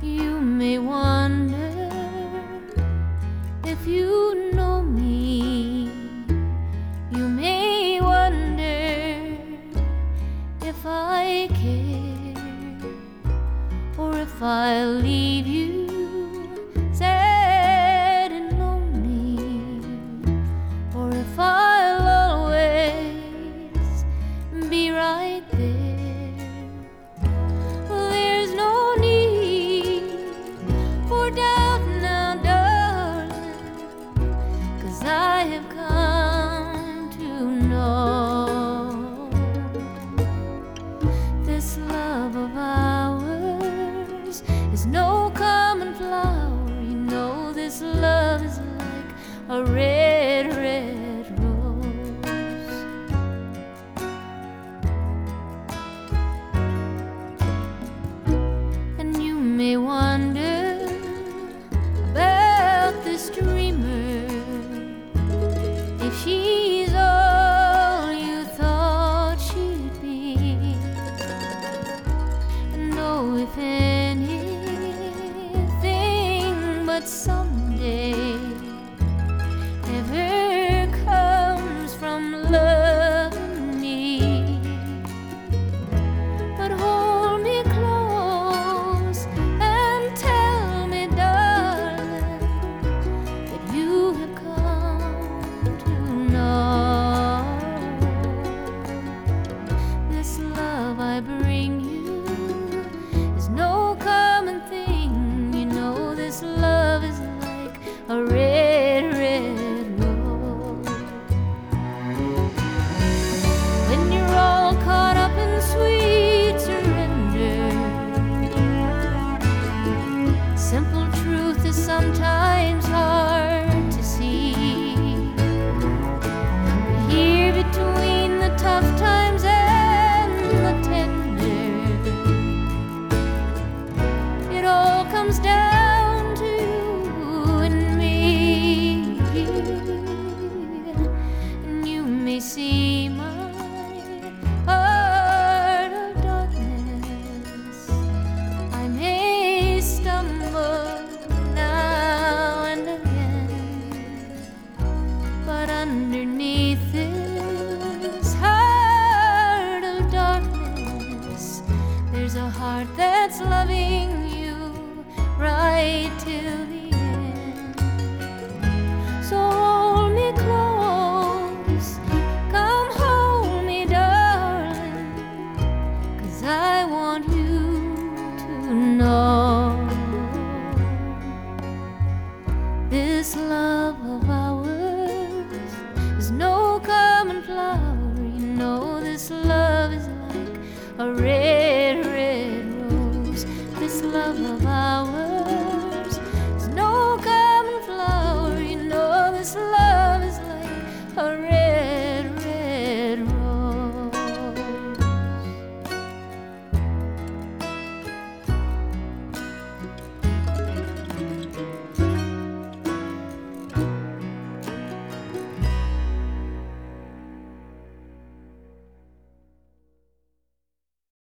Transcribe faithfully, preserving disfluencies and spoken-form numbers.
You may wonder if you know me. You may wonder if I care, or if I'll leave you sad and lonely, or if I'll always be right there. Well, there's no need for doubt now, darling, 'cause I have come to know this love of ours is no common flower. You know this love is like a red, red rose. And you may wonder about this dreamer, if she's all you thought she'd be. No, if anything but someday ever comes from loving me. But hold me close and tell me, darling, that you have come to know this love I bring you is no common thing. You know this love is like a red, red rose. When you're all caught up in sweet surrender, simple truth is sometimes hard to see. Here between the tough times and the tender, it all comes down